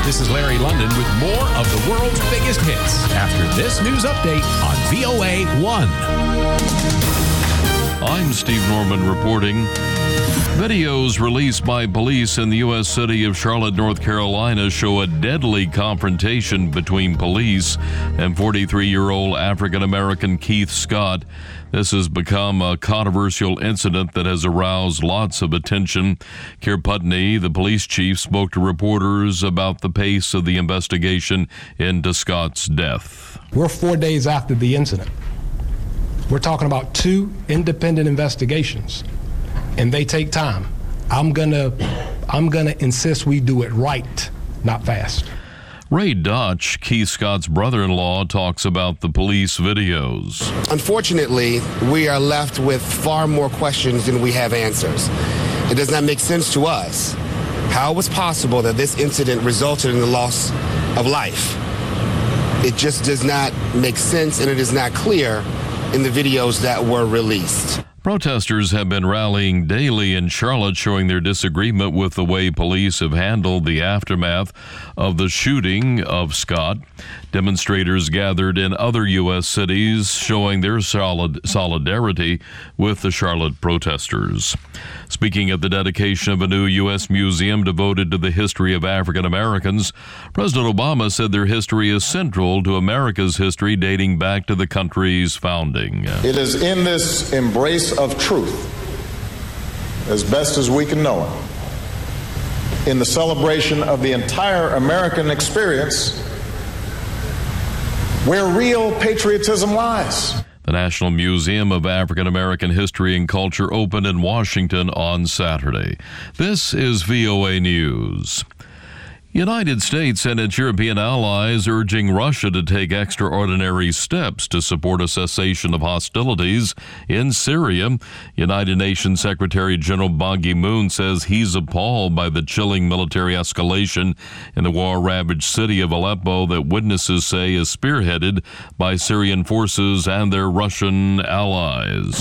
This is Larry London with more of the world's biggest hits after this news update on VOA 1. I'm Steve Norman reporting. Videos released by police in the U.S. city of Charlotte, North Carolina show a deadly confrontation between police and 43-year-old African-American Keith Scott. This has become a controversial incident that has aroused lots of attention. Keir Putney, the police chief, spoke to reporters about the pace of the investigation into Scott's death. We're 4 days after the incident. We're talking about 2 independent investigations, and they take time. I'm gonna insist we do it right, not fast. Ray Dutch, Keith Scott's brother-in-law, talks about the police videos. Unfortunately, we are left with far more questions than we have answers. It does not make sense to us how it was possible that this incident resulted in the loss of life. It just does not make sense, and it is not clear in the videos that were released. Protesters have been rallying daily in Charlotte, showing their disagreement with the way police have handled the aftermath of the shooting of Scott. Demonstrators gathered in other U.S. cities, showing their solidarity with the Charlotte protesters. Speaking at the dedication of a new U.S. museum devoted to the history of African Americans, President Obama said their history is central to America's history dating back to the country's founding. It is in this embrace of truth, as best as we can know it, in the celebration of the entire American experience, where real patriotism lies. The National Museum of African American History and Culture opened in Washington on Saturday. This is VOA News. United States and its European allies urging Russia to take extraordinary steps to support a cessation of hostilities in Syria. United Nations Secretary General Ban Ki-moon says he's appalled by the chilling military escalation in the war-ravaged city of Aleppo that witnesses say is spearheaded by Syrian forces and their Russian allies.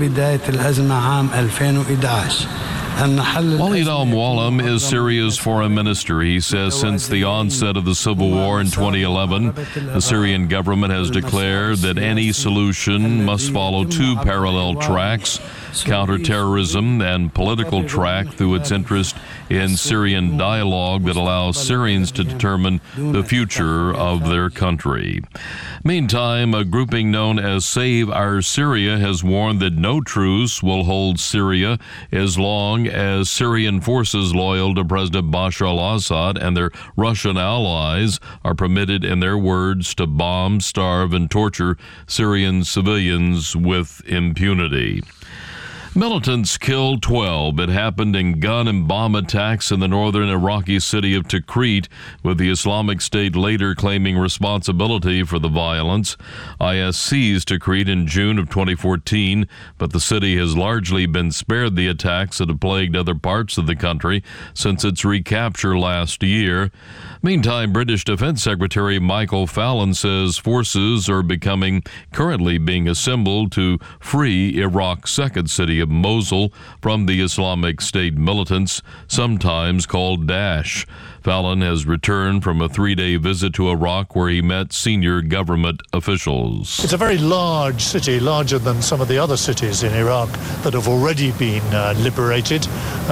Walid al-Muallim is Syria's foreign minister. He says since the onset of the civil war in 2011, the Syrian government has declared that any solution must follow 2 parallel tracks: counterterrorism and political track through its interest in Syrian dialogue that allows Syrians to determine the future of their country. Meantime, a grouping known as Save Our Syria has warned that no truce will hold Syria as long as Syrian forces loyal to President Bashar al-Assad and their Russian allies are permitted, in their words, to bomb, starve, and torture Syrian civilians with impunity. Militants killed 12. It happened in gun and bomb attacks in the northern Iraqi city of Tikrit, with the Islamic State later claiming responsibility for the violence. IS seized Tikrit in June of 2014, but the city has largely been spared the attacks that have plagued other parts of the country since its recapture last year. Meantime, British Defense Secretary Michael Fallon says forces are currently being assembled to free Iraq's second city of Mosul from the Islamic State militants, sometimes called Daesh. Fallon has returned from a 3-day visit to Iraq where he met senior government officials. It's a very large city, larger than some of the other cities in Iraq that have already been liberated.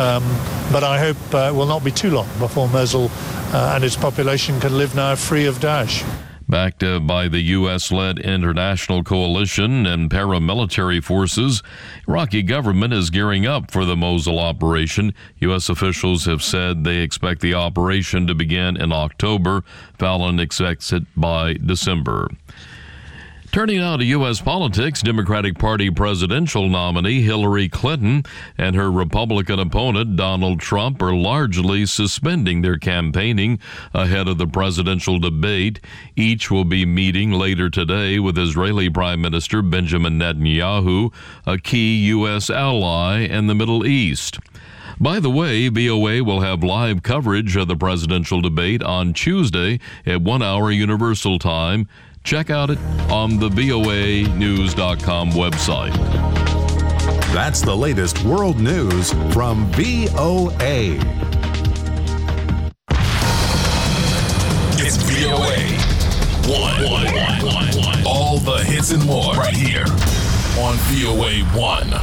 But I hope it will not be too long before Mosul and its population can live now free of Daesh. Backed by the U.S.-led international coalition and paramilitary forces, Iraqi government is gearing up for the Mosul operation. U.S. officials have said they expect the operation to begin in October. Fallon expects it by December. Turning now to U.S. politics, Democratic Party presidential nominee Hillary Clinton and her Republican opponent Donald Trump are largely suspending their campaigning ahead of the presidential debate. Each will be meeting later today with Israeli Prime Minister Benjamin Netanyahu, a key U.S. ally in the Middle East. By the way, VOA will have live coverage of the presidential debate on Tuesday at 1 hour Universal Time. Check out it on the voanews.com website. That's the latest world news from VOA. VOA1. All the hits and more right here on VOA1.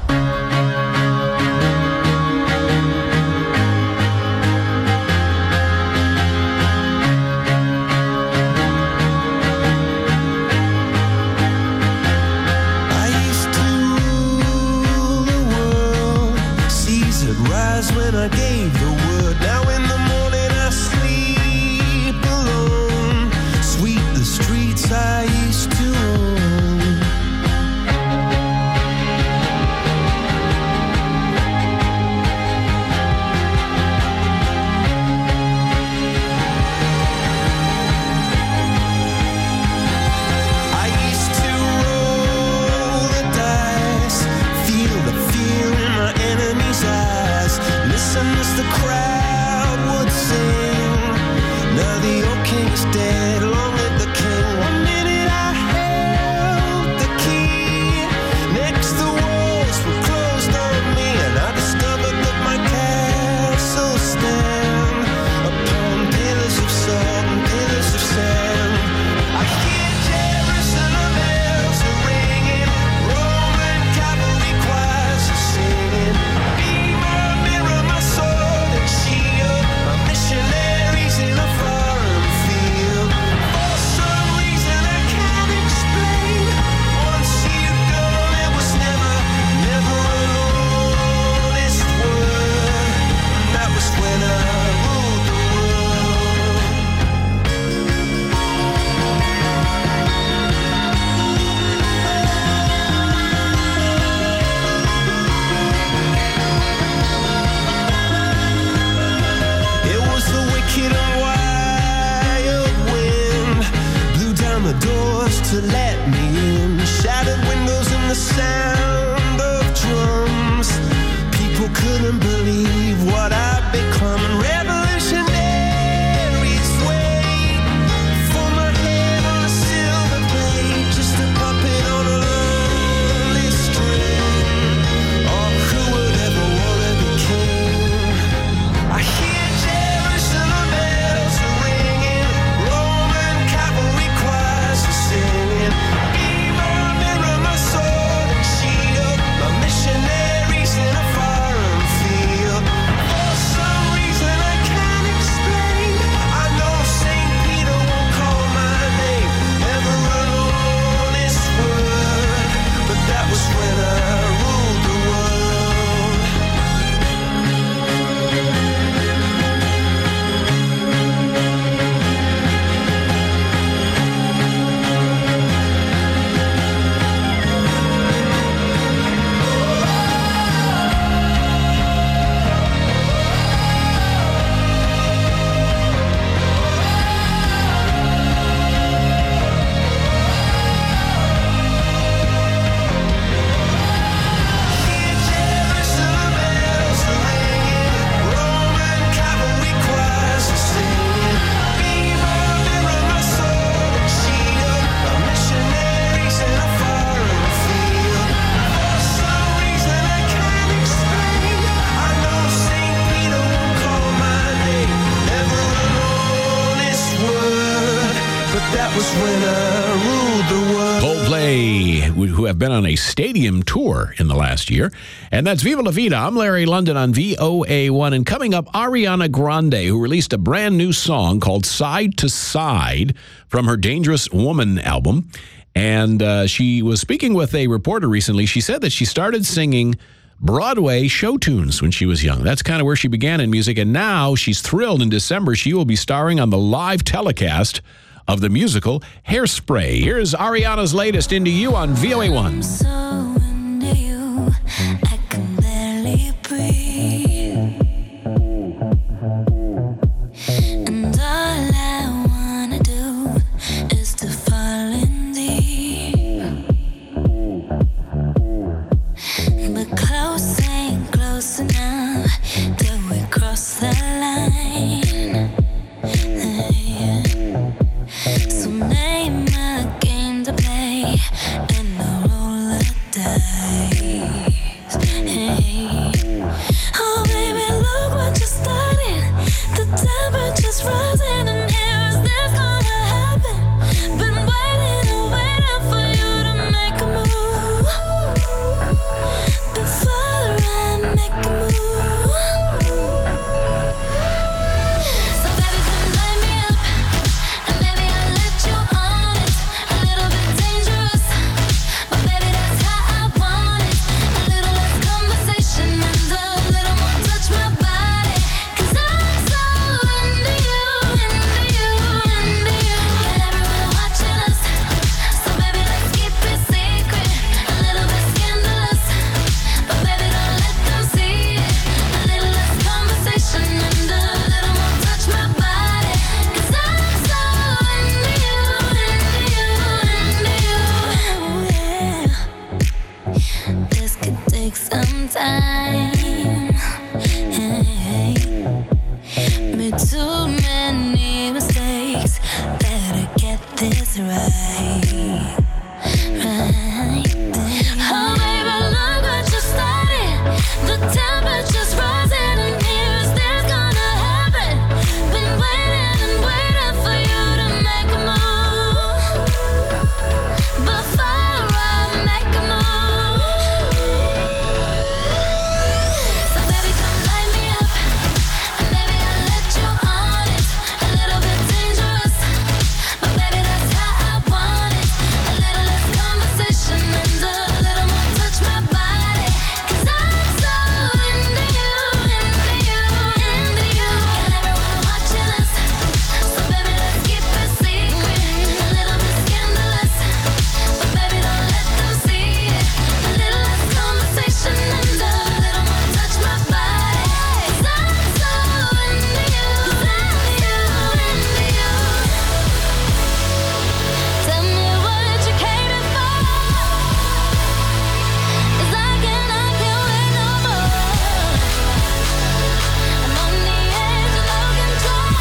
When I gave the word, now in the morning I sleep alone. Sweep the streets I used to own. I used to roll the dice, feel the fear in my enemy's eyes. Listen as the crowd would sing. Now the old king is dead, long live the king. One minute I held the key. Next the walls were closed on me, and I discovered that my castle stand upon pillars of salt and pillars of sand. I hear Jerusalem bells are ringing, Roman cavalry choirs are singing. Missionaries in a foreign field. For some reason I can't explain. Once you've gone, it was never an honest word. That was when I ruled the and wild wind blew down the doors to let me in. Shattered windows and the sound of drums. People couldn't believe what I'd become. Revolutionaries wait for my head on a silver plate, just a puppet on a lonely string. Oh, who would ever want to be king? I hear Jerusalem bells are ringing, Roman cavalry choirs are singing. Be my mirror, my sword and shield, my missionaries in a foreign field. For some reason I can't explain, I know St. Peter won't call my name, never an honest word, but that was when I ruled the world. Jerusalem bells are ringing, Roman cavalry choirs are singing. Be my mirror, my sword and shield, my missionaries in a foreign field. For some reason I can't explain, I know St. Peter won't call my name, never an honest word, but that was when I ruled the world. Coldplay, who have been on a stadium tour in the last year. And that's Viva La Vida. I'm Larry London on VOA1. And coming up, Ariana Grande, who released a brand new song called Side to Side from her Dangerous Woman album. And she was speaking with a reporter recently. She said that she started singing Broadway show tunes when she was young. That's kind of where she began in music. And now she's thrilled. In December, she will be starring on the live telecast of the musical Hairspray. Here's Ariana's latest, Into You on VOA1. So into you, I can barely breathe. And all I wanna do is to fall in deep. But close ain't close enough till we cross the line. So name a game to play and I'll roll the dice. is right. Oh, baby, look what you started. The temperature's rising and here's this gonna happen. Been waiting and waiting for you to make a move. Before I make a move. So baby, come light me up. And baby, I'll let you on it. A little bit dangerous, but baby, that's how I want it. A little less conversation and a little more touch my body. 'Cause I'm so into you, into you, into you. And everyone watching us, so baby, let's keep it secret. A little bit scandalous, but baby, don't let them see it. A little less conversation and a little more touch my body. 'Cause I'm so into you, into you, into you. Tell me what you cater for. 'Cause I can't wait no more. I'm on the edge of no control.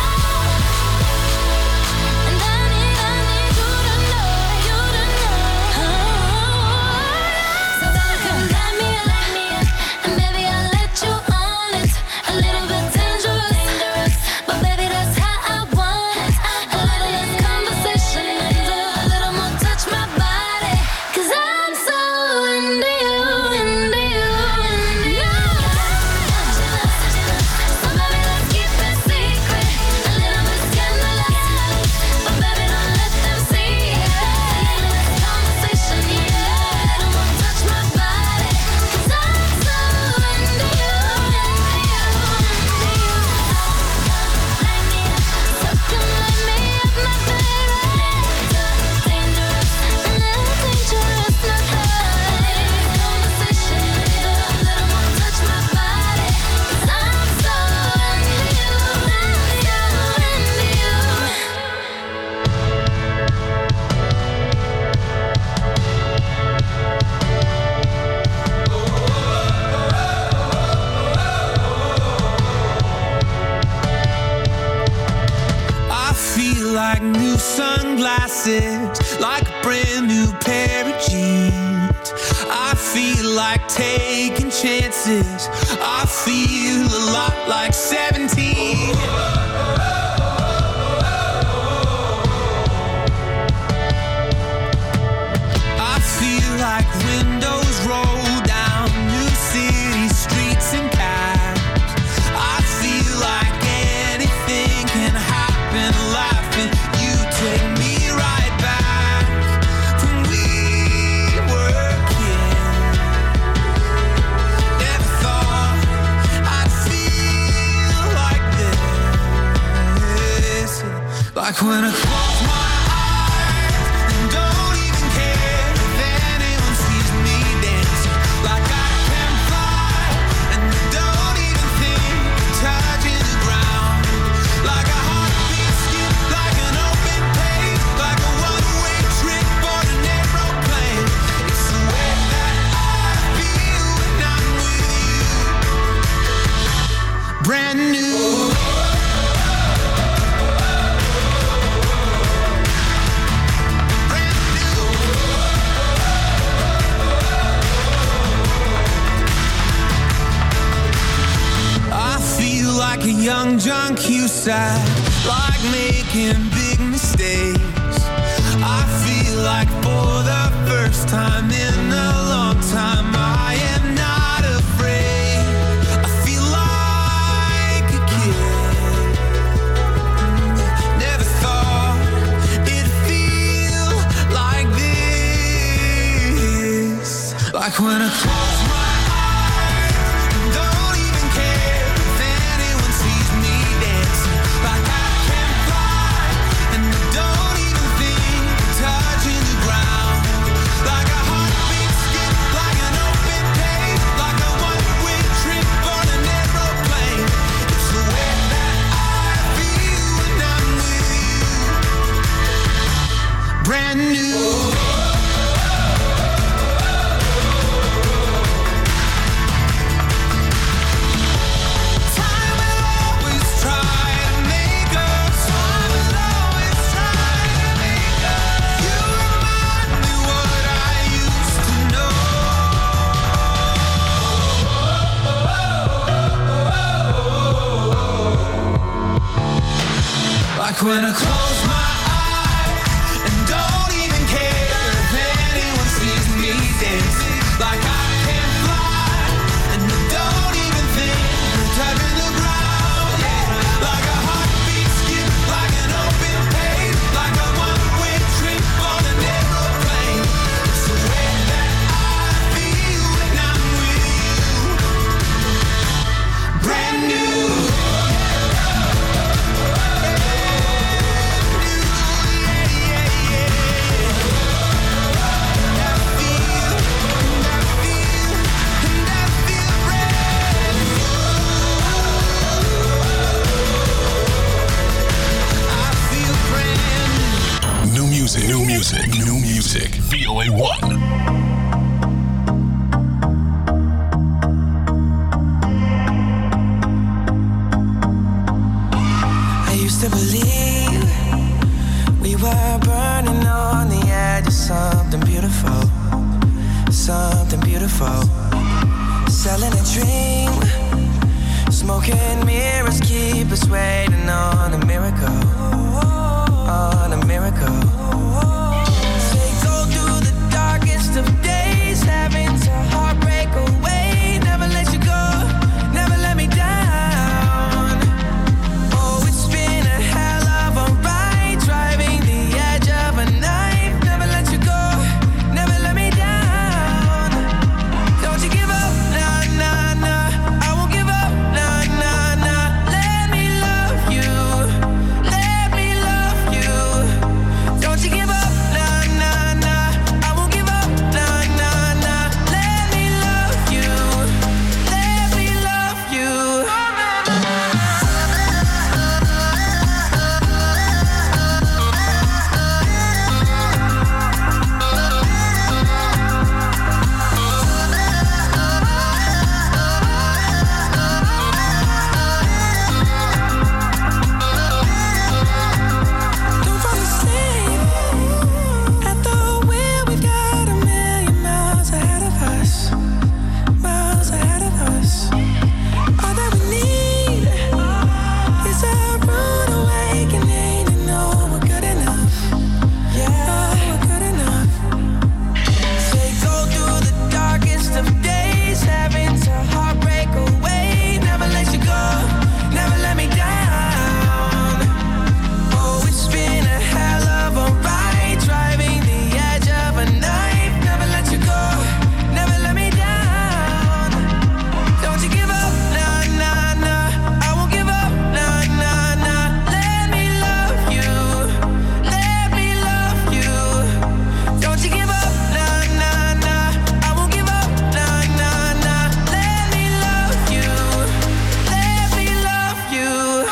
And I need you to know. So baby, come light me up. And baby, I'll let you on it. A little bit dangerous, but baby, that's how I want it. A little less conversation and a little more touch my body. 'Cause I'm so into you, into you, into you. So baby, let's keep it secret. A little bit scandalous, but baby, don't let them see it. A little less conversation, yeah. A little more touch my body. 'Cause I'm so into you, into you, into you. Light me up, so come light me up, my baby. Dangerous, a little dangerous, not high. Conversation, a little more touch my body. 'Cause I'm so into you, into you, into you. I feel like new sunglasses, like a brand new pair of jeans. I feel like taking chances. I feel a lot like 17. I feel like windows roll down new city streets and cabs. I feel like anything can happen, laughing. You take me right back when we were kids. Never thought I'd feel like this. Like when I close my eyes and don't even care if anyone sees me dancing. Like I can fly and don't even think touching the ground. Like a heartbeat skip, like an open page, like a one-way trip on an aeroplane. It's the way that I feel when I'm with you. Brand new. I feel like a young John Cusack, like making big mistakes. I feel like for the first time in a long time, I am not afraid. I feel like a kid. Never thought it'd feel like this. Like when I close my eyes and don't even care if anyone sees me dancing. Like I can fly and don't even think touching the ground. Like a heartbeat skip, like an open Like when I close my eyes and don't even care if anyone sees me dancing. Like I can fly and I don't even think of touching the ground. Yeah, like a heartbeat skip, like an open page, like a one-way trip on an aeroplane. It's the way that I feel when I'm with you. Brand new. New music. VOA 1. I used to believe we were burning on the edge of something beautiful, something beautiful. Selling a dream, smoking mirrors keep us waiting on a miracle, on a miracle. Say go through the darkest of days, having to heartbreak away. Never let you go, never let me down. Oh, it's been a hell of a ride, driving the edge of a knife. Never let you go, never let me down. Don't you give up, nah, nah, nah. I won't give up, nah, nah, nah. Let me love you, let me love you. Don't you give up, nah, nah, nah. I won't give up, nah, nah, nah. Let me love you, let me love you. Don't fall asleep at the wheel. We've got a million miles ahead of us, miles ahead of us. All that we need is a rude awakening to know we're good enough. Yeah, we're good enough. Say go through the darkest of days, having to heartbreak away. Never let you go, never let me down. Oh, it's been a hell of a ride, driving the edge of a knife. Never let you go, never let me down. Don't you give up, nah, nah, nah. I won't give up, nah, nah, nah. Let me love you, let me love you. Don't you give up, nah, nah, nah. I won't give up, nah, nah, nah. Let me love you, let me love you.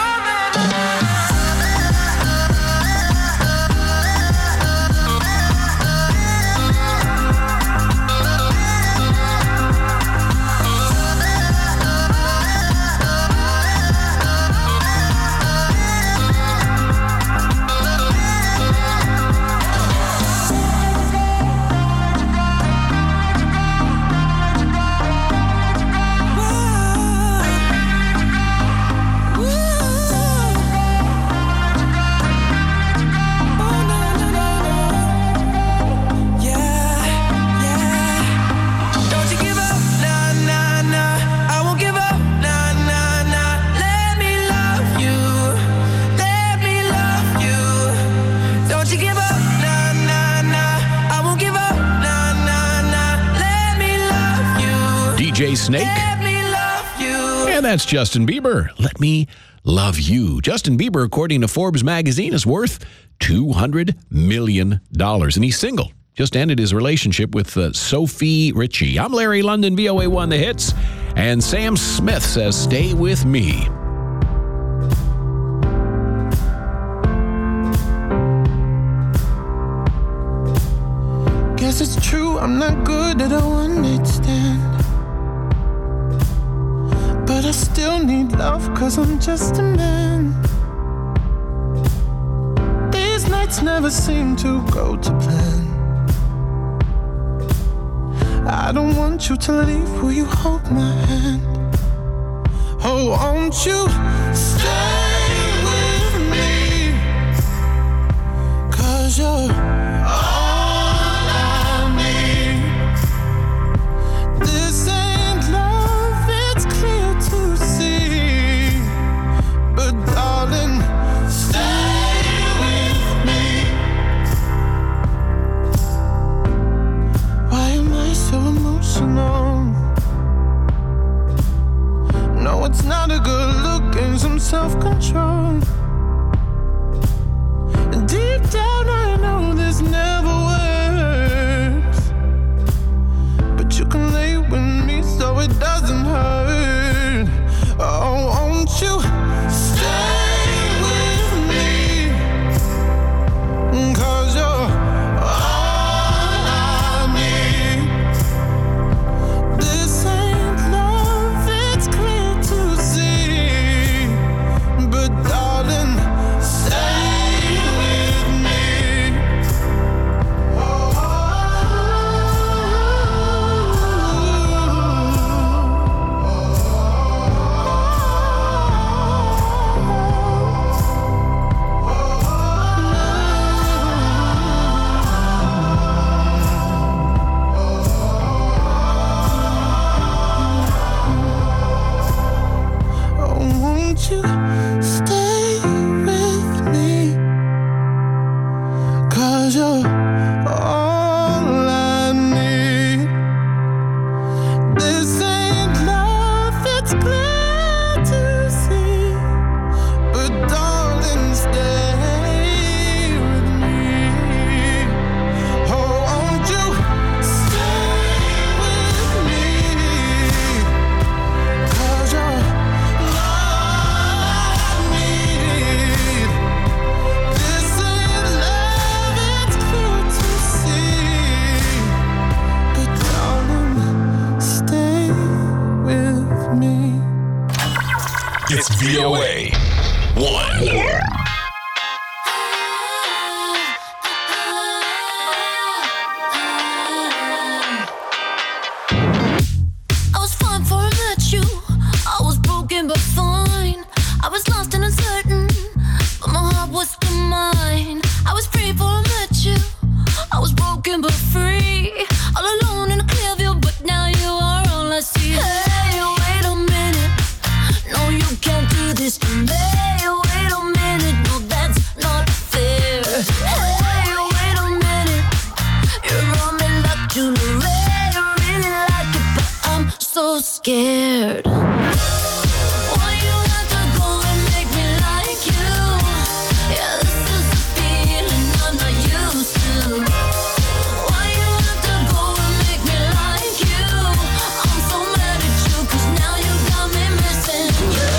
Don't you give up, nah, nah, nah. I won't give up, nah, nah, nah. Let me love you, let me love you. Don't you give up, nah, nah, nah. I won't give up, nah, nah, nah. Let me love you, DJ Snake. let me love you. And that's Justin Bieber. Let me love you. Justin Bieber, according to Forbes magazine, is worth $200 million. And he's single. Just ended his relationship with Sophie Ritchie. I'm Larry London, VOA 1 The Hits. And Sam Smith says, stay with me. Guess it's true, I'm not good at a one-night stand. But I still need love, cause I'm just a man. These nights never seem to go to plan. I don't want you to leave, will you hold my hand? Oh, won't you stay with me? was still mine. I was free before I met you. I was broken but free. All alone in a clear view, but now you are all I see. Hey, wait a minute. No, you can't do this to me. Wait a minute. No, that's not fair. Hey, wait a minute. You're on me like jewelry. I really like it, but I'm so scared. Why you have to go and make me like you? Yeah, this is a feeling I'm not used to. Why you have to go and make me like you? I'm so mad at you, 'cause now you got me missing you.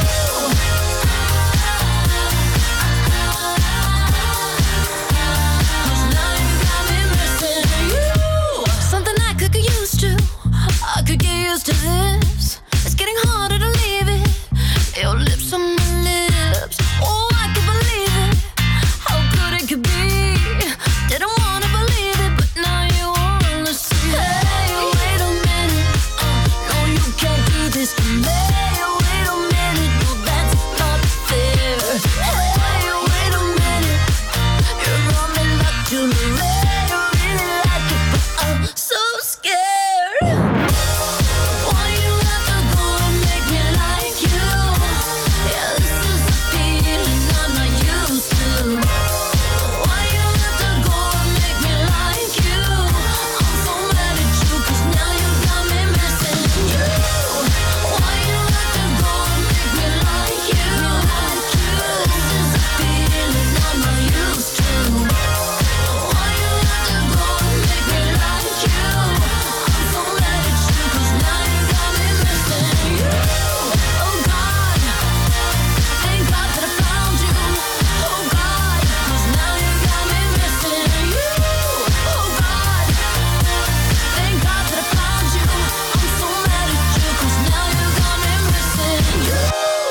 'Cause now you got me missing you. Something I could get used to. I could get used to this. It's getting harder to leave it. Your lips on my lips. Oh, I can believe it. How good it could be. Didn't wanna believe it, but now you wanna see. Hey, wait a minute. No, you can't do this to me. Wait a minute. No, that's not fair. Hey, wait a minute. You're on me like jewelry. I really like it, but I'm so scared. Why you have to go and make me like you? Yeah, this is a feeling I'm not used to. Why you have to go and make me like you? I'm so mad at you, 'cause now you got me missing you. Why you have to go and make me like you? This is a feeling I'm not used to. Why you have to go and make me like you? I'm so mad at you, 'cause now you got me missing you. Oh God, thank God that I found you. Oh God, 'cause now you got me missing you. Oh God, thank God that I found you. I'm so mad at you, 'cause now you got me missing you.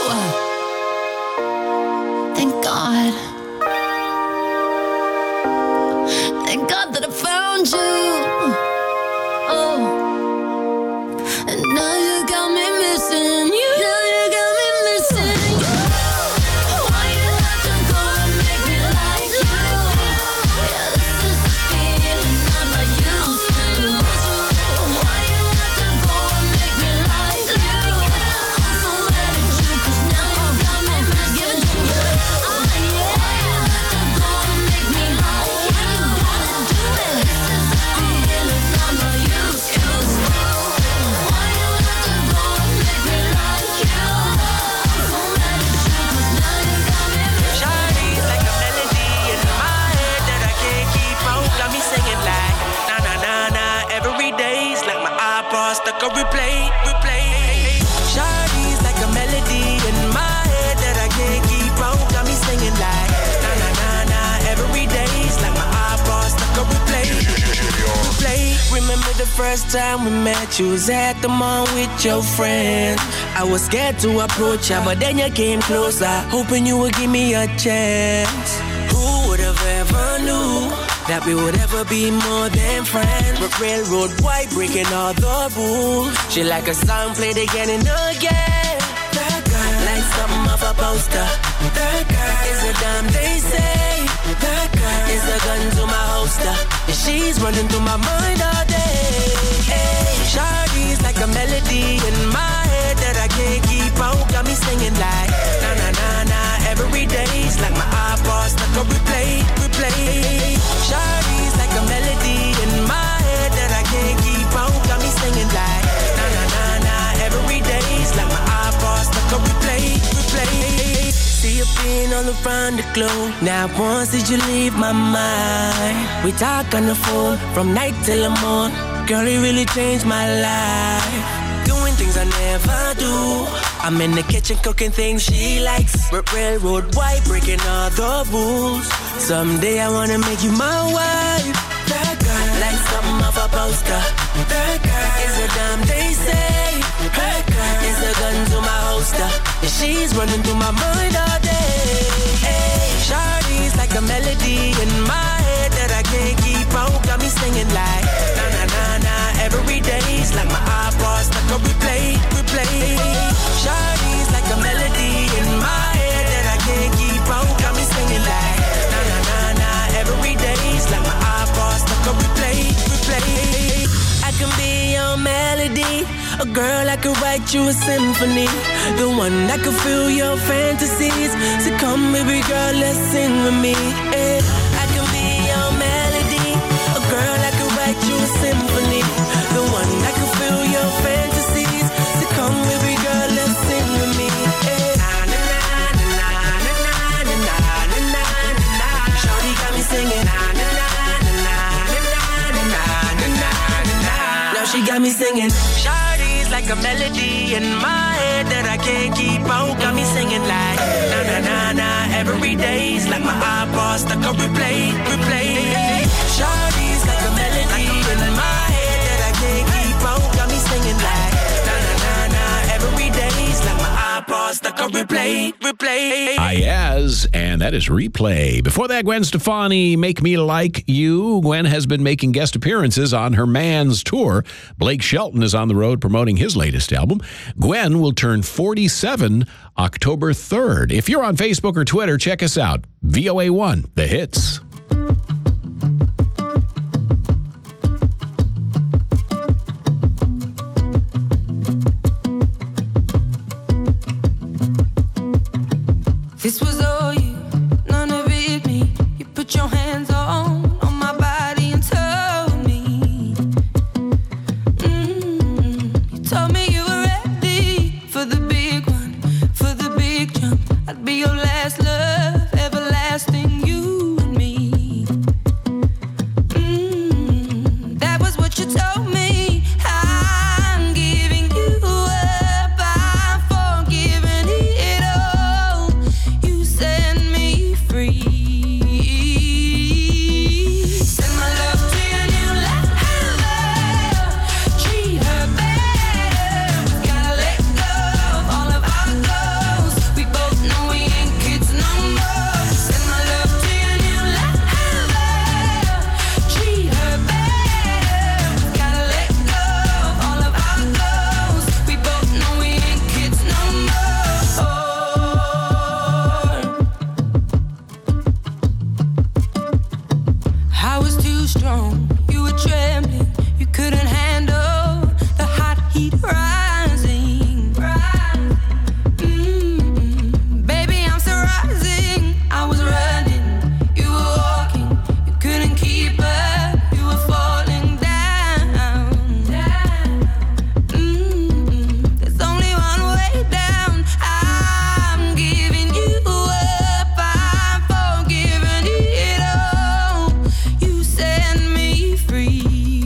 Thank God. Thank God that I found you. Oh, and now you got me missing you. Now you got me missing you. Why you have to go and make me like you? Yeah, this is a feeling I'm not used to. Why you have to go and make me like you? I'm so mad at you, 'cause now you got me missing you. Why you have to go and make me like you? Gotta do it. This is a feeling I'm not used to. Why you have to go and make me like you? I'm so mad at you, 'cause now you got me missing. Shawty's like a melody in my head that I can't keep out. Got me singing like na na na na every day's like my iPod stuck on replay. Shawty's like a melody in my head that I can't keep out. Got me singing like na na na na every day's like my iPod stuck on replay. Remember the first time we met? You was at the mall with your friend. I was scared to approach her, but then you came closer, hoping you would give me a chance. Who would have ever knew that we would ever be more than friends? But railroad white breaking all the rules. She like a song played again and again. That girl like something off a poster. That girl is a damn they say. That girl is a gun to my holster. And she's running through my mind all day. Hey, Shawty's like a melody in my head that I can't keep out. Got me singing like na na na na every day's like my iPod stuck on replay. Shawty's like a melody in my head that I can't keep out. Got me singing like na na na na every day's like my iPod stuck on replay. See you being all around the globe. Now once did you leave my mind? We talk on the phone from night till the morning. Girl, it really changed my life. Doing things I never do. I'm in the kitchen cooking things she likes. Railroad white breaking all the rules. Someday I wanna make you my wife. That girl like something off a poster. That girl is a damn they say. Her girl is a gun to my holster. And she's running through my mind all day. Hey, Shawty's like a melody in my head that I can't keep out. Got me singing like na na na na every day's like my iPod stuck on replay. Shawty's like a melody in my head that I can't keep out. Got me singing like A girl that could write you a symphony, the one that could fill your fantasies. So come, baby girl, let's sing with me. Yeah. I can be your melody. A girl that could write you a symphony, the one that could fill your fantasies. So come, baby girl, let's sing with me. Yeah. Shawty got me singing. Now she got me singing. Shawty's like a melody in my head that I can't keep out. Got me singing like na na na na every day's like my iPod stuck on replay. Shawty's like a melody in my head that I can't keep out. Got me singing like na na na na every day's like my iPod stuck on replay. Ayaz, and that is Replay. Before that, Gwen Stefani, Make Me Like You. Gwen has been making guest appearances on her Man's tour. Blake Shelton is on the road promoting his latest album. Gwen will turn 47 October 3rd. If you're on Facebook or Twitter, check us out. VOA1, The Hits. This was all you, none of it me. You put your hands on my body and told me. You told me you were ready for the big one, for the big jump. I'd be your last love, everlasting, you and me. That was what you told me. I'm giving you up, I'm forgiving it all. You set me free. Send my love to your new lover. Treat her better. Gotta let go of all of our goals. We both know we ain't kids no more. Send my love to your new lover. Treat her better. Gotta let go of all of our goals. We both know we ain't kids no more. I was too strong, you were trembling, you couldn't handle the hot heat rising. Baby, I'm still rising. I was running, you were walking, you couldn't keep up, you were falling down. There's only one way down. I'm giving you up, I'm forgiving it all. You set me free.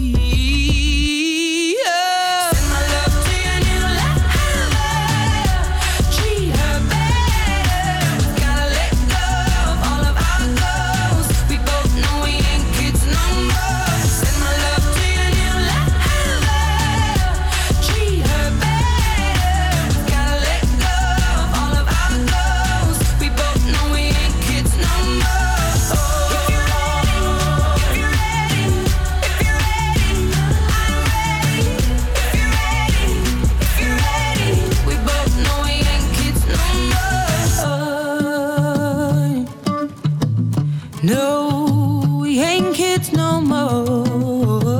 Send my love to your new lover. Treat her better. Gotta let go of all of our goals. We both know we ain't kids no more. Send my love to your new lover. Treat her better. Gotta let go of all of our goals. We both know we ain't kids no more. If you're ready, if you're ready, if you're ready, I'm ready. If you're ready, if you're ready, we both know we ain't kids no more. No, we ain't kids no more.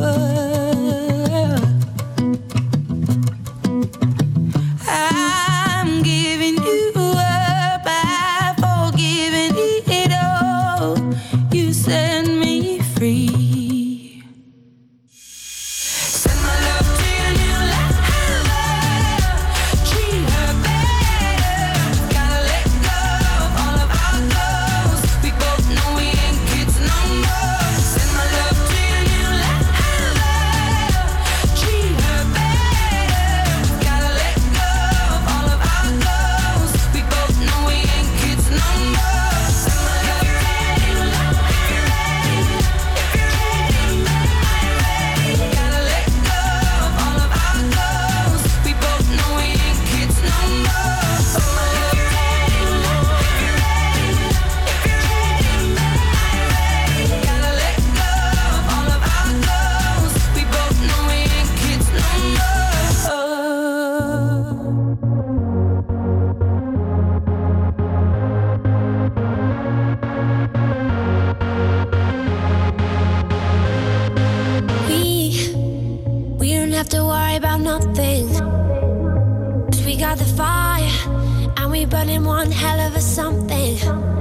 I'm giving you up, I've forgiven it all. You set me free. Send my love to your new lover. Treat her better. Gotta let go of all of our goals. We both know we ain't kids no more. Send my love to your new lover. Treat her better. Gotta let go of all of our goals. We both know we ain't kids no more. Send my love to your new lover. If you're ready, have to worry about nothing. 'Cause we got the fire, and we burning one hell of a something.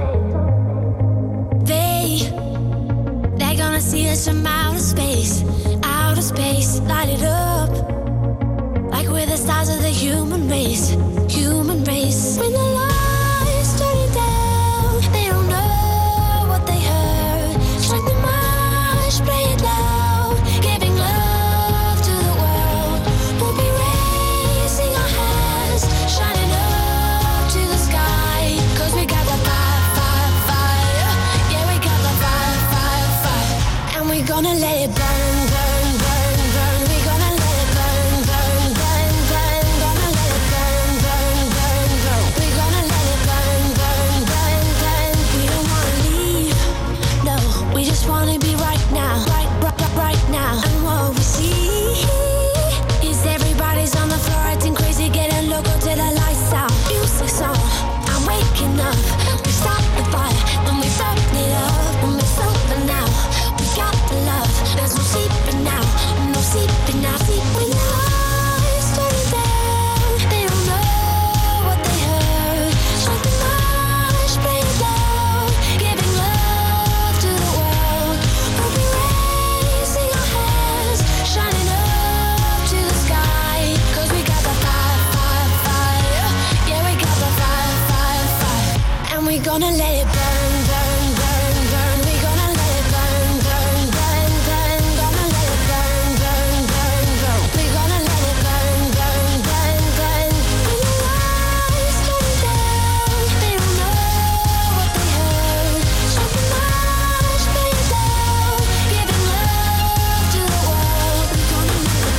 They're gonna see us from outer space, light it up. Like we're the stars of the human race. When the lights turning down, they don't know what they heard. Strike the march, play it loud, giving love to the world. We'll be raising our hands, shining up to the sky. 'Cause we got the fire. Yeah, we got the fire. And we're gonna let it burn. We're gonna let it burn. Gonna let it burn. We're gonna let it burn. We don't wanna leave, no, we just wanna be right now. Right now. And what we see is everybody's on the floor acting crazy, getting loco till the lights out. Music's on, I'm waking up. We stop the fire, and we burn it up. And we're sober now, we got the love. There's no sleeping now, no sleeping now. When the lights turning down, they don't know what they heard. Strike the march, play it loud, giving love to the world. We'll be raising our hands, shining up to the sky. 'Cause we got the fire. Yeah, we got the fire. And we're gonna let it burn. We're gonna let it burn. Gonna let it burn. We're gonna let it burn. When the lights turning down, they don't know what they heard. Strike the march, play it loud, giving love to the world. We're gonna let it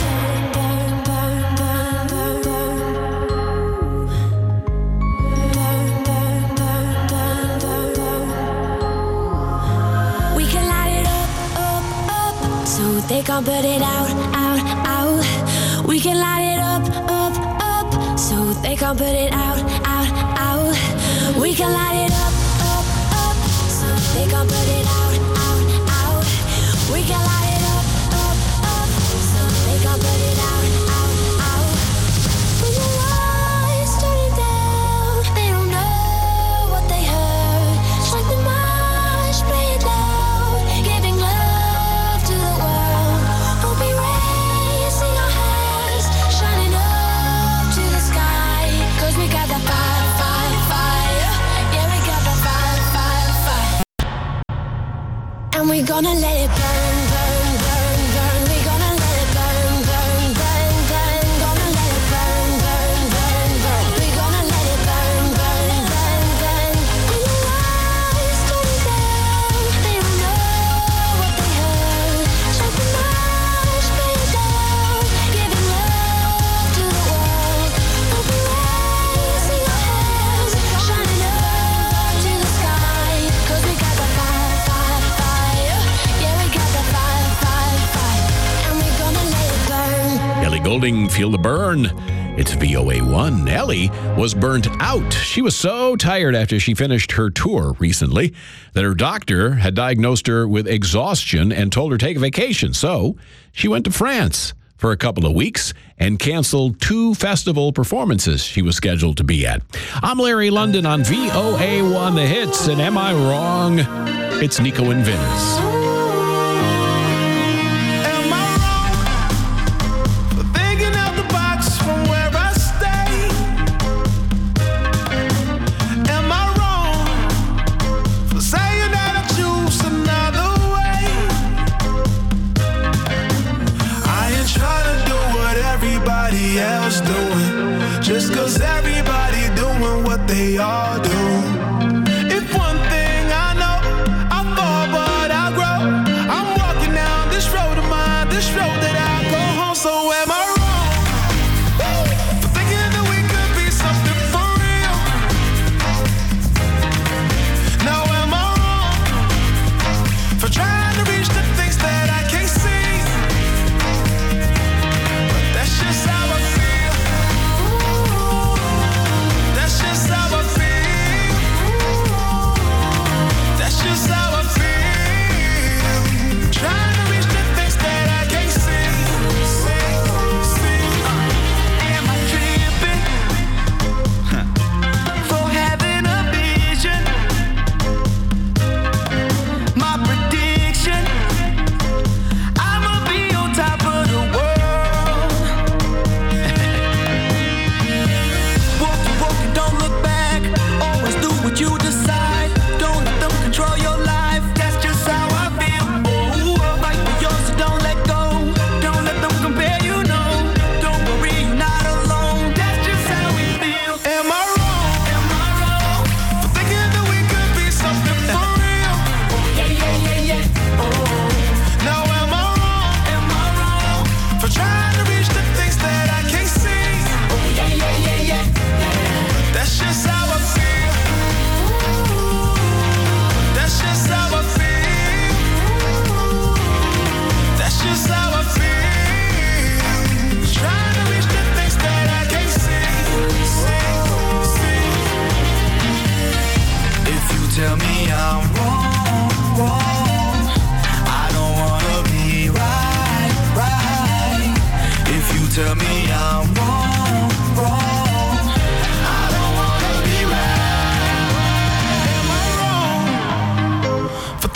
burn. We can light it up, so they can't put it out. We can light it up, so they can't put it out. We can light it up, so they can't put it out. We can light it up, so they can't put it out. When the lights turning down, they don't know what they heard. Strike the march, play it loud, giving love to the world. We'll be raising our hands, shining up to the sky. 'Cause we got the fire. Yeah, we got the fire. And we're gonna let it burn. We're gonna let it burn. Gonna let it burn. We're gonna let it burn. When the lights turning down, they don't know what they heard. Strike the march, play it loud, giving love to the world. We'll be raising our hands, shining up to the sky. 'Cause we got the fire. Yeah, we got the fire. And we're gonna let it burn. Ellie Goulding, Feel the Burn. It's VOA1. Ellie was burnt out. She was so tired after she finished her tour recently that her doctor had diagnosed her with exhaustion and told her to take a vacation. So she went to France for a couple of weeks and canceled 2 festival performances she was scheduled to be at. I'm Larry London on VOA1 The Hits, and am I wrong? It's Nico and Vince. Am I wrong for thinking out the box from where I stay? Am I wrong for saying that I choose another way? I ain't trying to do what everybody else doing, just 'cause everybody doing what they all do. If one thing I know, I fall but I grow.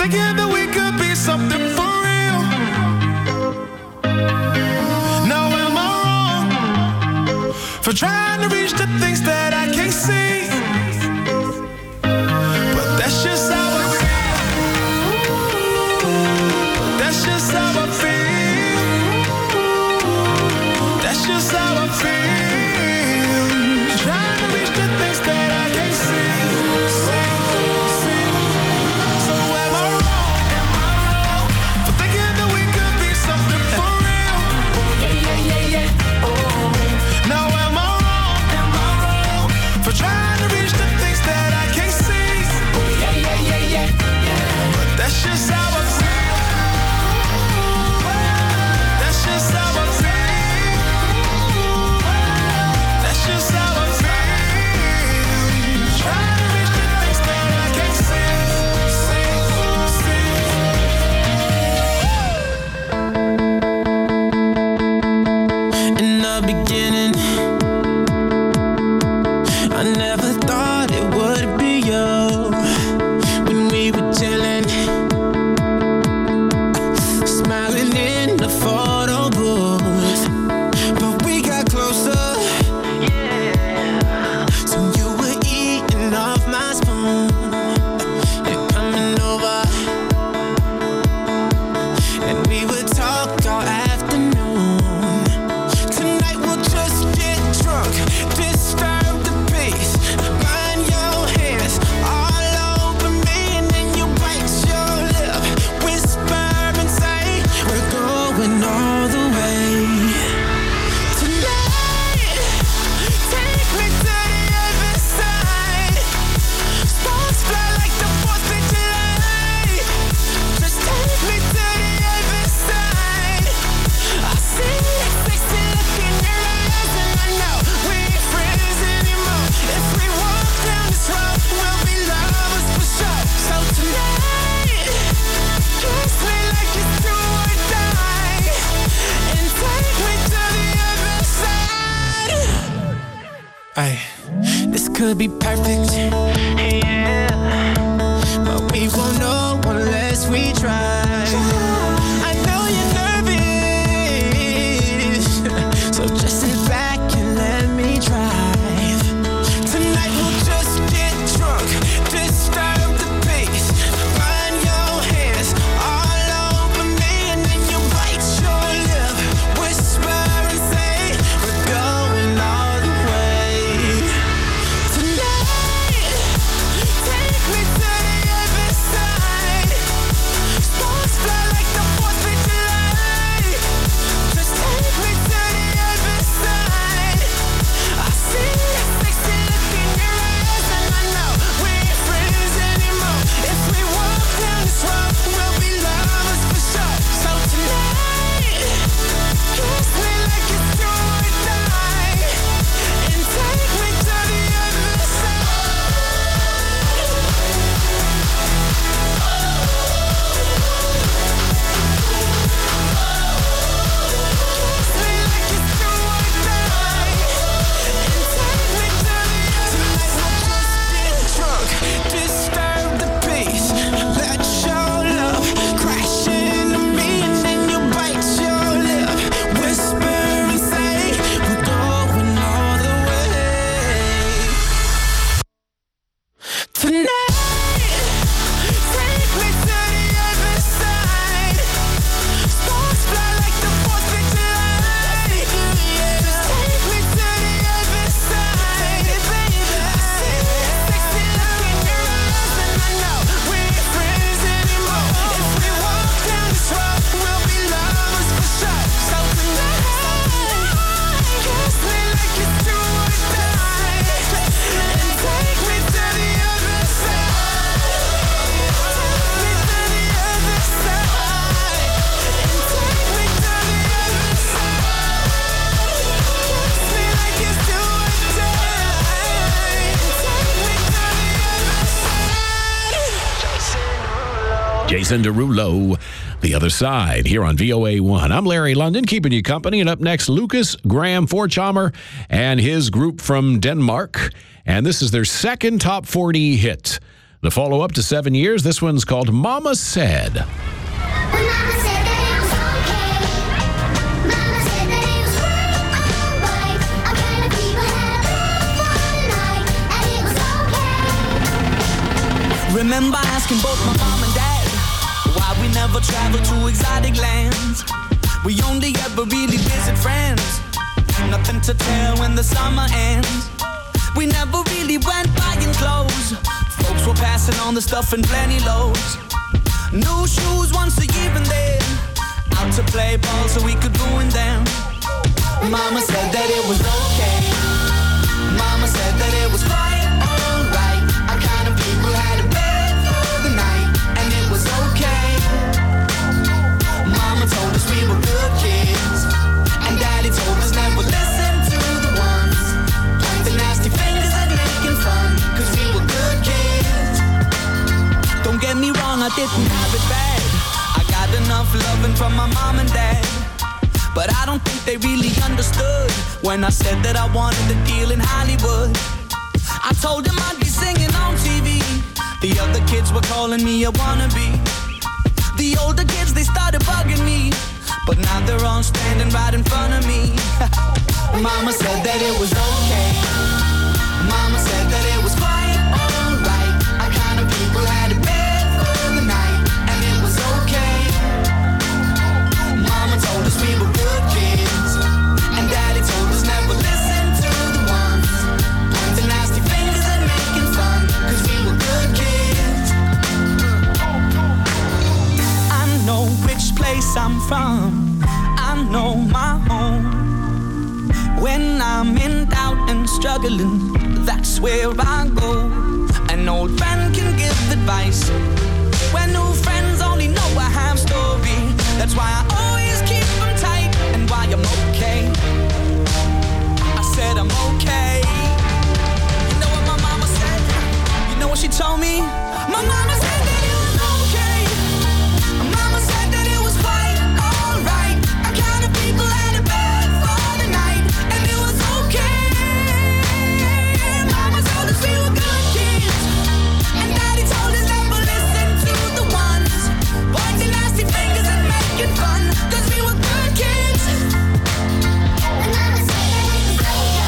thinking that we could be something for real. Now am I wrong for trying to reach the things that I can't see? But that's just how I feel. That's just how I feel. That's just how I feel. Trying to reach the things that I can't see. So am I wrong for thinking that we could be something for real? Now am I wrong for trying to reach the things that I can't see? But that's just how I feel. That's just how I feel. That's just how I feel. Trying to reach the things that I can't see. In the beginning, I never thought it would be you. When we were chilling, smiling in the photo booth, but we got closer. So you were eating off my spoon and coming over, and we would talk all afternoon. Tonight we'll just get drunk, disturb the peace, burn your hands all over me, and then you bite your lip, whisper and say we're going all the way. Tonight, take me to the other side. Sparks fly like the 4th of July. Just take me to the other side. I see that sexy look in your eyes, and I know we ain't friends anymore. If we walk down this road, we'll be lovers for sure. So tonight, kiss me like it's do or die, and take me to the other side. Ay, this could be perfect, yeah, but we won't know unless we try. I know you're nervous, so just sit back and let me drive. Tonight we'll just get drunk, disturb the peace, burn your hands all over me, and then you bite your lip, whisper and say we're going all the way. Tonight, take me to the other side. Sparks fly like the 4th of July. Just take me to the other side. I see that sexy look in your eyes, and I know we ain't friends anymore. If we walk down this road, we'll be lovers for sure. So tonight, kiss me like it's do or die, and take me to the other side. Kiss me like it's do or die, and take me to the other side. Tonight we'll just get drunk, disturb the peace, let your love crash into me, and then you bite your lip, whisper and say we're going all the way. Tonight, take me to the other side. Sparks fly like the 4th of July. Just take me to the other side, baby. I see that sexy look in your eyes, and I know we ain't friends anymore. If we walk down this road, we'll be lovers for sure. So tonight, kiss me like it's do or die, and take me to the other side. Take me to the other side, and take me to the other side. Kiss me like it's do or die, and take me to the other side. Jason Derulo, The Other Side, here on VOA1. I'm Larry London, keeping you company. And up next, Lucas Graham Forchhammer and his group from Denmark. And this is their second top 40 hit. The follow-up to 7 Years, this one's called Mama Said. Remember asking both my mom and dad why we never traveled to exotic lands. We only ever really visit friends. Nothing to tell when the summer ends. We never really went buying clothes. Folks were passing on the stuff in plenty loads. New shoes once a year and then out to play ball so we could ruin them. Mama said that it was okay. Mama said that it was quite alright. Our kind of people had a bed for the night, and it was okay. Mama told us we were good kids, and Daddy told us never listen to the ones pointing nasty fingers and making fun, cause we were good kids. Don't get me wrong, I didn't have it bad. I got enough loving from my mom and dad, but I don't think they really understood when I said that I wanted a deal in Hollywood. I told them I'd be singing on TV. The other kids were calling me a wannabe. The older kids, they started bugging me, but now they're all standing right in front of me. Mama said that it was okay. Mama said that it was quite alright. Our kind of people had a bed for the night, and it was okay. Mama told us we were good kids, and Daddy told us never listen to the ones pointing nasty fingers and making fun, cause we were good kids. I know which place I'm from, I know my home. When I'm in doubt and struggling, that's where I go. An old friend can give advice when new friends only know a half story. That's why I always keep them tight, and why I'm okay. I said I'm okay. You know what my mama said? You know what she told me? My mama said that it was okay. My mama said that it was quite alright. Our kind of people had a bed for the night, and it was okay. Mama told us we were good kids, and Daddy told us never listen to the ones pointing nasty fingers and making fun, cause we were good kids. And Mama said that it was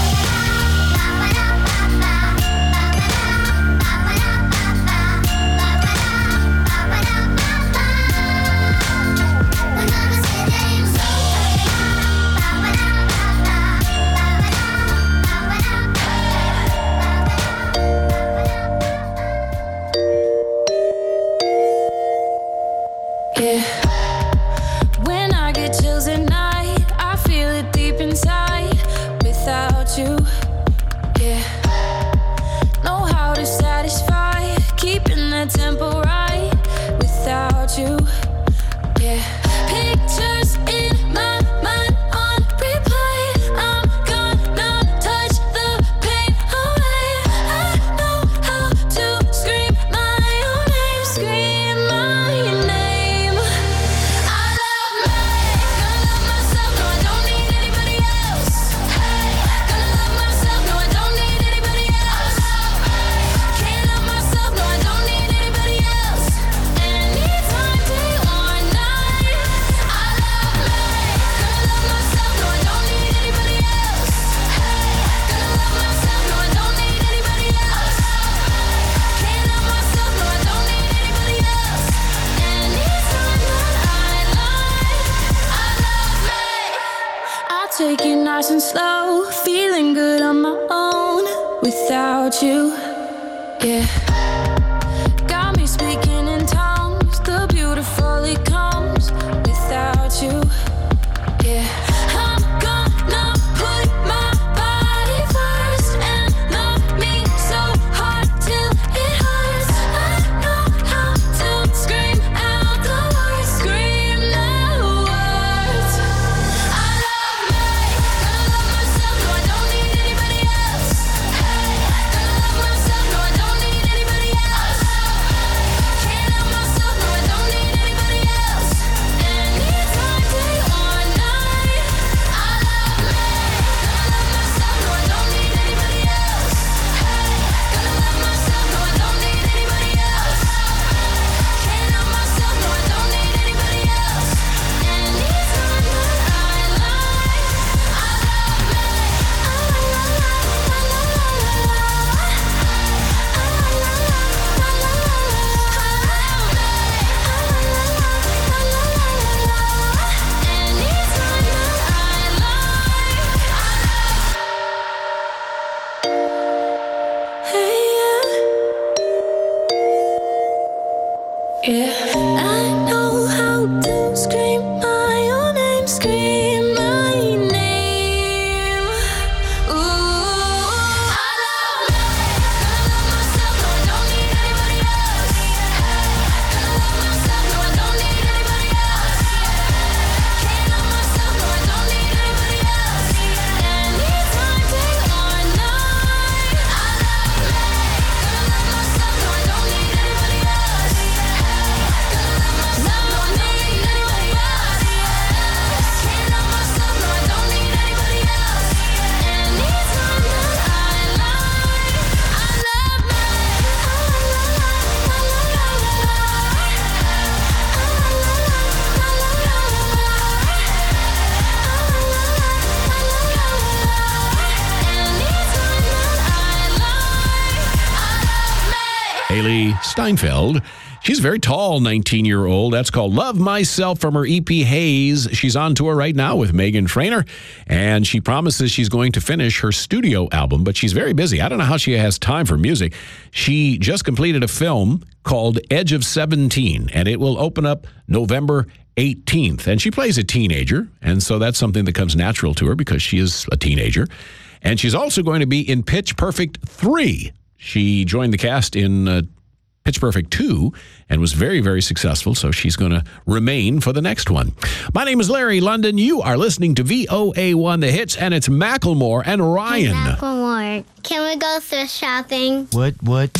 yeah. When I get chills at night, I feel it deep inside. Without you, yeah. Know how to satisfy, keeping that tempo right. Without you, yeah. Pictures in my mind on replay. I'm gonna touch the pain away. I know how to scream my own name. Scream my name. I love me. Gonna love myself, no I don't need anybody else. Hey, gonna love myself, no I don't need anybody else. Can't love myself, no I don't need anybody else. Anytime, day or night. I love me. Gonna love myself, no I don't need anybody else. Hey, gonna love myself, no I don't need anybody else. Can't love myself, no I don't need anybody else. Anytime that I love me. I'll take it nice and slow, feeling good on my own. Without you, yeah. Got me speaking in tongues, the beautiful it comes. Without you, yeah. I'm gonna put my body first and love me so hard till it hurts. I know how to scream out the words, scream the words. I love me, gonna love myself, no I don't need anybody else. Hey, gonna love myself, no I don't need anybody I know how to scream my own name, scream my name. Ooh, I love me, gonna love myself, no, I don't need anybody else. Gonna love myself, no, I don't need anybody else. Can't love myself, no, I don't need anybody else. Anytime, day or night. I love me, gonna love myself, no, I don't need anybody else. Gonna love myself, no, I don't need anybody else. Can't love myself, no, I don't need anybody else. Anytime that I lie, I love me. Haley Steinfeld. She's very tall, 19-year-old. That's called Love Myself from her EP Haze. She's on tour right now with Meghan Trainor, and she promises she's going to finish her studio album, but she's very busy. I don't know how she has time for music. She just completed a film called Edge of 17, and it will open up November 18th. And she plays a teenager, and so that's something that comes natural to her because she is a teenager. And she's also going to be in Pitch Perfect 3. She joined the cast in Pitch Perfect 2 and was very, very successful, so she's going to remain for the next one. My name is Larry London. You are listening to VOA1 The Hits, and it's Macklemore and Ryan. Macklemore, can we go thrift shopping? What?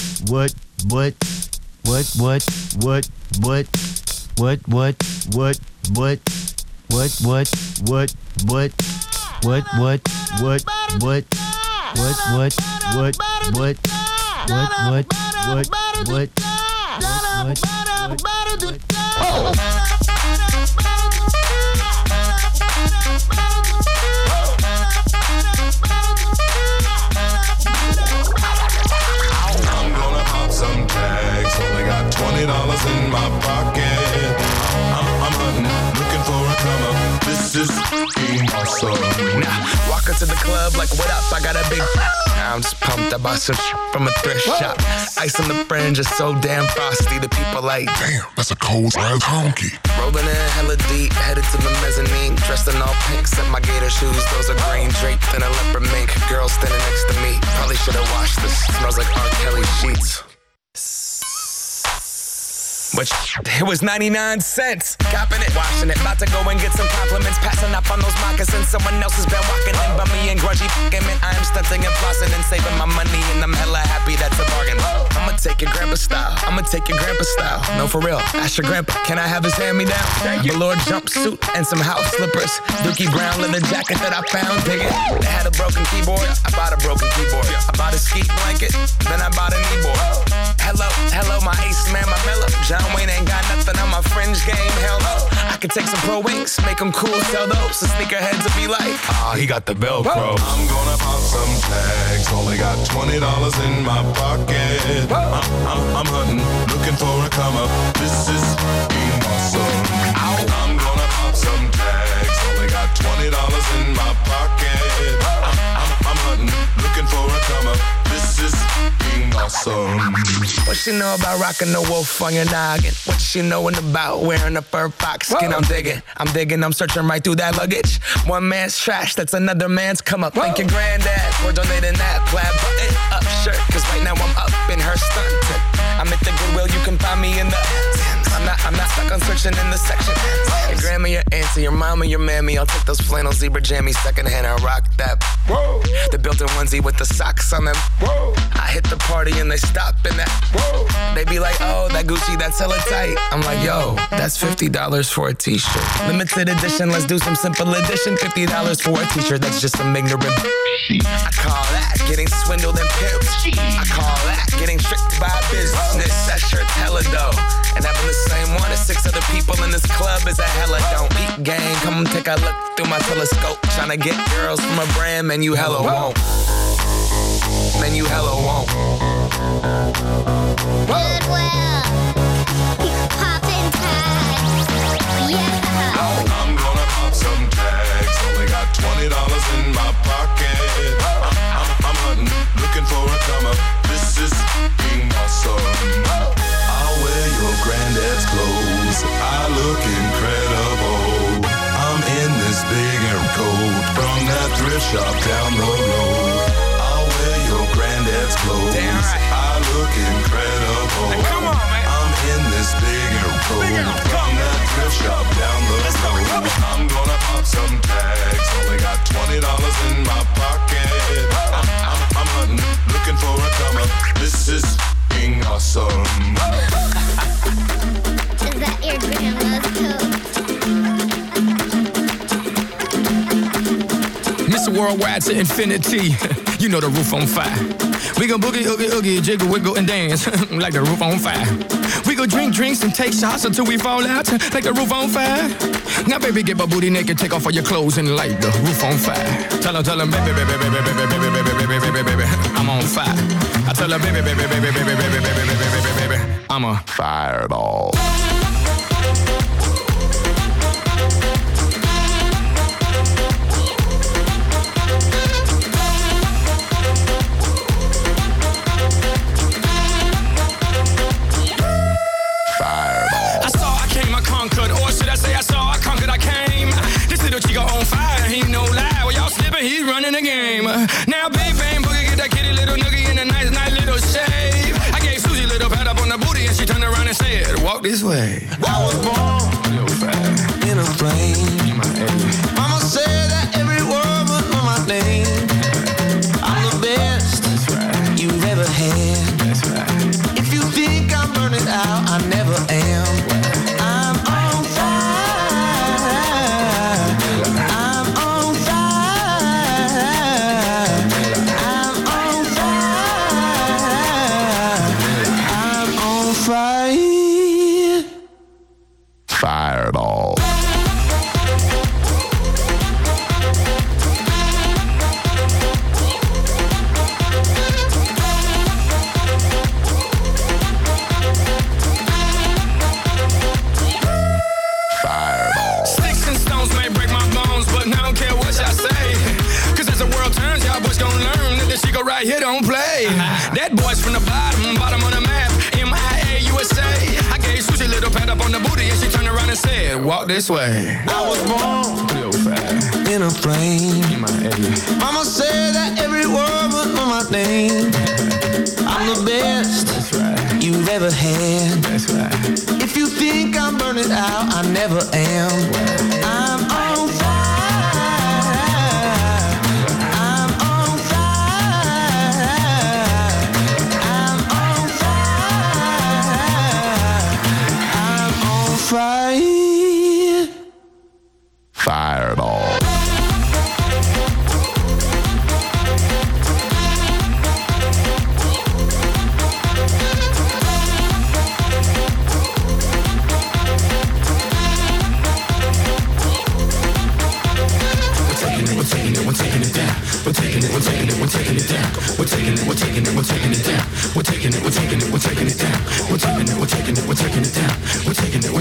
I'm gonna pop some tags. Only got $20 in my pocket. I'm hunting, looking for a come up. This is awesome. Now, walk into the club like, what up? I got a big. I'm just pumped. I bought some from a thrift shop. Ice on the fringe is so damn frosty. The people like, damn, that's a cold ass honky. Rolling in hella deep, headed to the mezzanine. Dressed in all pink, set my gator shoes. Those are green, draped in a leopard mink. Girl standing next to me. Probably should have washed this. Smells like R. Kelly sheets. But it was 99 cents. Copping it, washing it. About to go and get some compliments. Passing up on those moccasins. Someone else has been walking in by me and grungy fucking man. I am stunting and flossing and saving my money. And I'm hella happy that's a bargain. I'ma take your grandpa style. I'ma take your grandpa style. No, for real. Ask your grandpa. Can I have his hand-me-down? Velour jumpsuit and some house slippers. Dookie brown leather jacket that I found. Dig it. They had a broken keyboard. I bought a broken keyboard. I bought a ski blanket. Then I bought a kneeboard. Hello, my ace man, my mellow. John Wayne ain't got nothing on my fringe game, hell no. I could take some pro wings, make them cool, sell those. The sneakerheads will be like, he got the Velcro. I'm gonna pop some tags. Only got $20 in my pocket. I'm hunting, looking for a come up. This is awesome. I'm gonna pop some tags. Only got $20 in my pocket. I'm hunting, looking for a come up. This is awesome. What she know about rocking the wolf on your noggin? What she knowin' about wearing a fur fox skin? I'm digging, I'm searching right through that luggage. One man's trash, that's another man's come up. Thank your granddad for donating that plaid button up shirt. Cause right now I'm up in her stunt. I'm at the Goodwill, you can find me in the I'm not stuck on searching in the section. Your grandma, your auntie, your mama, your mammy. I'll take those flannel zebra jammies secondhand and rock that. Whoa. The built-in onesie with the socks on them. Whoa. I hit the party and they stop in that. Whoa. They be like, oh, that Gucci, that's hella tight. I'm like, yo, that's $50 for a t-shirt. Limited edition, let's do some simple edition. $50 for a t-shirt, that's just some ignorant. I call that getting swindled and pimped. I call that getting tricked by business. That shirt's hella dope. And having the same one as 6 other people in this club is a hella don't. Peep gang, come take a look through my telescope. Tryna get girls from a brand, man, you hella won't. Man, you hella won't. Goodwill. Poppin' tags. Yeah. I'm gonna pop some tags. Only got $20 in my pocket. I'm hunting, looking for a come up. This is awesome. I'll wear your granddad's clothes. look incredible. I'm in this big air coat from that thrift shop down the road. I'll wear your granddad's clothes. Damn right. I look incredible. Hey, come on, man. I'm in this big air coat from that thrift shop down the road. I'm gonna pop some tags. Only got $20 in my pocket. I'm hunting, looking for a come up. This is f***ing awesome. Is that your grandma's coat? Mr. Worldwide to infinity. You know the roof on fire. We gon' boogie, oogie, oogie, jiggle, wiggle, and dance like the roof on fire. We go drink drinks and take shots until we fall out like the roof on fire. Now, baby, get my booty naked, take off all your clothes and light the roof on fire. Tell her, baby, baby, baby, baby, baby, baby, baby, baby, baby, baby, I'm on fire. I tell her, baby, baby, baby, baby, baby, baby, baby, baby, baby, I'm a fireball. Chico on fire, he no lie. Well, y'all slipping, he's running the game. Now, big bang boogie, get that kitty little noogie in a nice little shave. I gave Susie a little pat up on the booty, and she turned around and said, "Walk this way." I was born in a plane. Mama said that every word was on my name. I'm the best you've ever had. If you think I'm burning out, I never am. I'm on fire. Fireball. Sticks and stones may break my bones, but I don't care what y'all say. Cause as the world turns, y'all boys gon' learn that this Chico right here don't play. That boy's from the bottom of the map, MIA, USA. I gave Susie a little pat up on the booty, and she turned around and said, "Walk this way." I was born in a plane. Mama said that every word was on my name. I'm the best you've ever had. If you think I'm burning out, I never am. I'm on fire. I'm on fire. I'm on fire. I'm on fire. Fireball. We're taking it down. We're taking it, we're taking it, we're taking it down. We're taking it, we're taking it, we're taking it down. We're taking it, we're taking it, we're taking it down. We're taking it, we're taking it, we're taking it down. We're taking it, we're